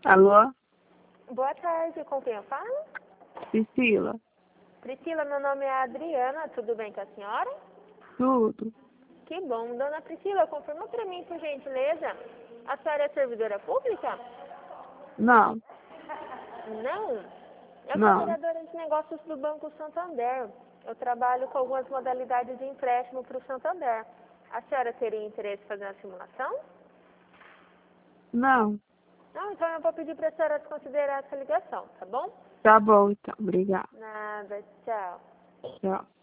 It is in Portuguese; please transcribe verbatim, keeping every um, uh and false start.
Alô? Boa tarde, com quem eu falo? Priscila? Priscila, meu nome é Adriana, tudo bem com a senhora? Tudo. Que bom. Dona Priscila, confirma para mim, por gentileza, a senhora é servidora pública? Não, Não. Eu sou não, operadora de negócios do Banco Santander. Eu trabalho com algumas modalidades de empréstimo para o Santander. A senhora teria interesse em fazer uma simulação? não. Não, então eu vou pedir para a senhora desconsiderar essa ligação, tá bom? Tá bom, então. Obrigada. Nada, tchau. Tchau.